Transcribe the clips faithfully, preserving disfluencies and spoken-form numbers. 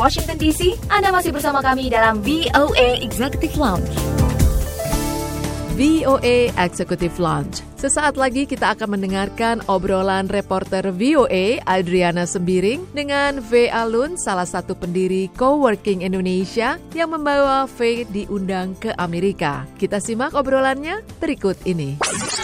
Washington D C, Anda masih bersama kami dalam V O A Executive Lounge. V O A Executive Lounge. Sesaat lagi kita akan mendengarkan obrolan reporter V O A Adriana Sembiring dengan V. Alun, salah satu pendiri Coworking Indonesia yang membawa V diundang ke Amerika. Kita simak obrolannya berikut ini.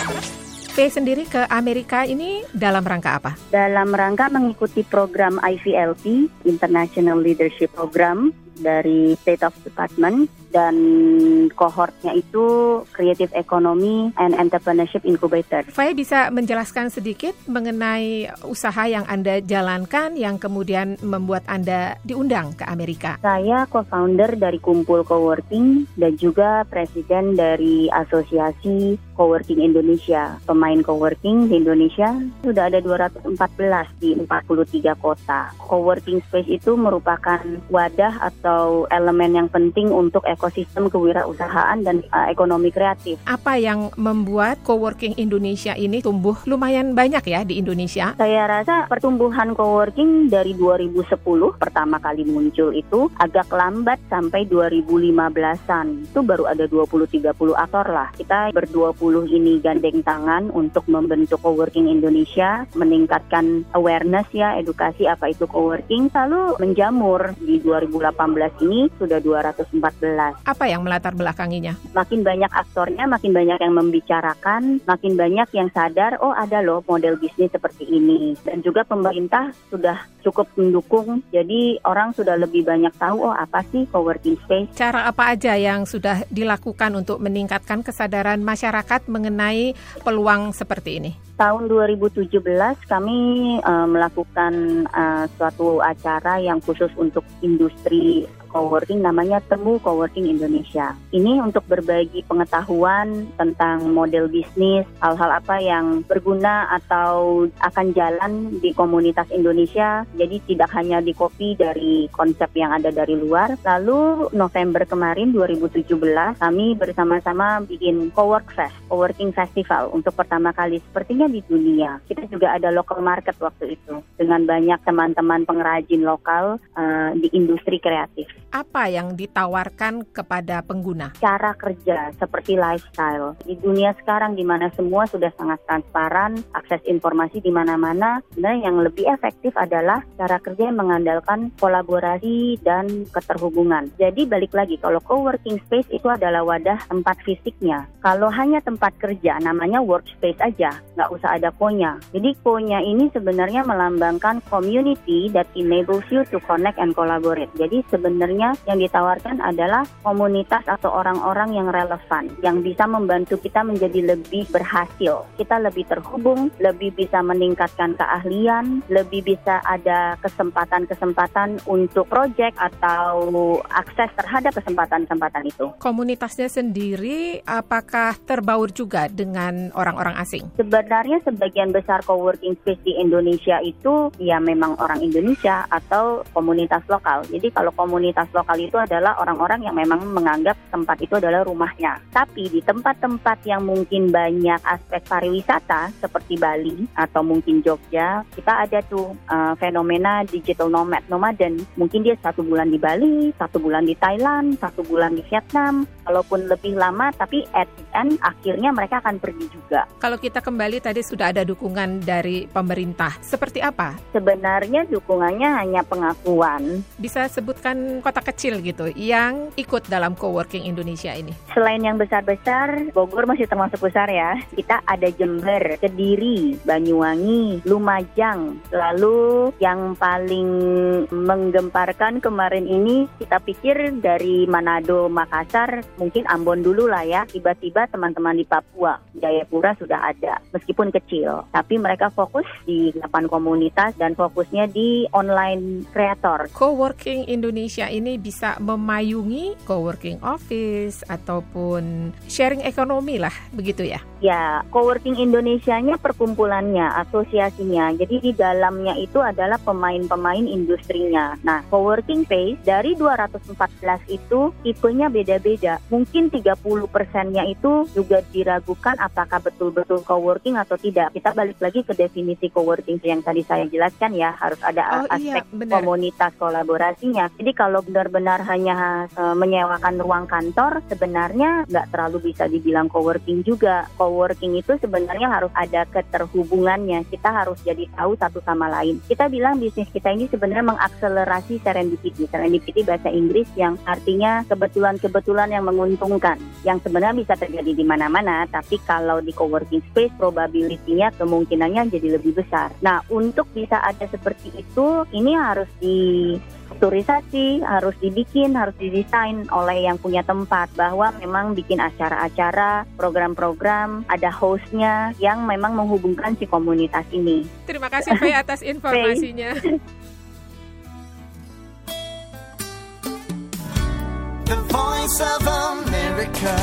V sendiri ke Amerika ini dalam rangka apa? Dalam rangka mengikuti program I V L P, International Leadership Program dari State of Department, dan kohortnya itu Creative Economy and Entrepreneurship Incubator. Saya bisa menjelaskan sedikit mengenai usaha yang Anda jalankan yang kemudian membuat Anda diundang ke Amerika. Saya co-founder dari Kumpul Coworking dan juga presiden dari Asosiasi Coworking Indonesia. Pemain coworking di Indonesia sudah ada dua ratus empat belas di empat puluh tiga kota. Coworking space itu merupakan wadah atau elemen yang penting untuk ekosistem kewirausahaan dan uh, ekonomi kreatif. Apa yang membuat Coworking Indonesia ini tumbuh lumayan banyak ya di Indonesia? Saya rasa pertumbuhan coworking dari dua ribu sepuluh pertama kali muncul itu agak lambat sampai dua ribu lima belasan. Itu baru ada dua puluh sampai tiga puluh aktor lah. Kita berdua puluh ini gandeng tangan untuk membentuk Coworking Indonesia, meningkatkan awareness ya, edukasi apa itu coworking, lalu menjamur. Di dua ribu delapan belas ini sudah dua ratus empat belas. Apa yang melatar belakanginya? Makin banyak aktornya, makin banyak yang membicarakan, makin banyak yang sadar, oh ada loh model bisnis seperti ini. Dan juga pemerintah sudah cukup mendukung, jadi orang sudah lebih banyak tahu, oh apa sih coworking space. Cara apa aja yang sudah dilakukan untuk meningkatkan kesadaran masyarakat mengenai peluang seperti ini? Tahun dua ribu tujuh belas kami uh, melakukan uh, suatu acara yang khusus untuk industri coworking, namanya Temu Coworking Indonesia. Ini untuk berbagi pengetahuan tentang model bisnis, hal-hal apa yang berguna atau akan jalan di komunitas Indonesia. Jadi tidak hanya di-copy dari konsep yang ada dari luar. Lalu November kemarin dua ribu tujuh belas kami bersama-sama bikin Cowork Fest, Coworking Festival untuk pertama kali sepertinya di dunia. Kita juga ada local market waktu itu dengan banyak teman-teman pengrajin lokal uh, di industri kreatif. Apa yang ditawarkan kepada pengguna? Cara kerja seperti lifestyle. Di dunia sekarang di mana semua sudah sangat transparan, akses informasi di mana-mana, sebenarnya yang lebih efektif adalah cara kerja yang mengandalkan kolaborasi dan keterhubungan. Jadi balik lagi, kalau coworking space itu adalah wadah tempat fisiknya. Kalau hanya tempat kerja, namanya workspace aja, nggak usah ada co-nya. Jadi co-nya ini sebenarnya melambangkan community that enables you to connect and collaborate. Jadi sebenarnya yang ditawarkan adalah komunitas atau orang-orang yang relevan, yang bisa membantu kita menjadi lebih berhasil. Kita lebih terhubung, lebih bisa meningkatkan keahlian, lebih bisa ada kesempatan-kesempatan untuk proyek atau akses terhadap kesempatan-kesempatan itu. Komunitasnya sendiri apakah terbaur juga dengan orang-orang asing? Sebenarnya sebagian besar coworking space di Indonesia itu ya memang orang Indonesia atau komunitas lokal. Jadi kalau komunitas lokal itu adalah orang-orang yang memang menganggap tempat itu adalah rumahnya. Tapi di tempat-tempat yang mungkin banyak aspek pariwisata seperti Bali atau mungkin Jogja, kita ada tuh uh, fenomena digital nomad, nomaden. Mungkin dia satu bulan di Bali, satu bulan di Thailand, satu bulan di Vietnam, walaupun lebih lama, tapi at the end akhirnya mereka akan pergi juga. Kalau kita kembali tadi sudah ada dukungan dari pemerintah, seperti apa? Sebenarnya dukungannya hanya pengakuan. Bisa sebutkan kota kecil gitu yang ikut dalam Coworking Indonesia ini? Selain yang besar-besar, Bogor masih termasuk besar ya. Kita ada Jember, Kediri, Banyuwangi, Lumajang. Lalu yang paling menggemparkan kemarin ini kita pikir dari Manado, Makassar, mungkin Ambon dulu lah ya. Tiba-tiba teman-teman di Papua, Jayapura sudah ada. Meskipun kecil, tapi mereka fokus di delapan komunitas dan fokusnya di online kreator. Coworking Indonesia ini ini bisa memayungi co-working office ataupun sharing ekonomi lah, begitu ya? Ya, Co-working Indonesianya perkumpulannya, asosiasinya. Jadi di dalamnya itu adalah pemain-pemain industrinya. Nah, co-working space dari dua ratus empat belas itu tipenya beda-beda. Mungkin tiga puluh persennya itu juga diragukan apakah betul-betul co-working atau tidak. Kita balik lagi ke definisi co-working yang tadi saya jelaskan ya, harus ada oh, aspek iya, komunitas kolaborasinya. Jadi kalau benar-benar hanya uh, menyewakan ruang kantor, sebenarnya nggak terlalu bisa dibilang co-working juga. Co-working itu sebenarnya harus ada keterhubungannya. Kita harus jadi tahu satu sama lain. Kita bilang bisnis kita ini sebenarnya mengakselerasi serendipity. Serendipity bahasa Inggris yang artinya kebetulan-kebetulan yang menguntungkan. Yang sebenarnya bisa terjadi di mana-mana, tapi kalau di co-working space probability-nya kemungkinannya jadi lebih besar. Nah, untuk bisa ada seperti itu, ini harus di strukturisasi, harus dibikin, harus didesain oleh yang punya tempat, bahwa memang bikin acara-acara, program-program, ada hostnya yang memang menghubungkan si komunitas ini. Terima kasih Faye atas informasinya. The Voice of America.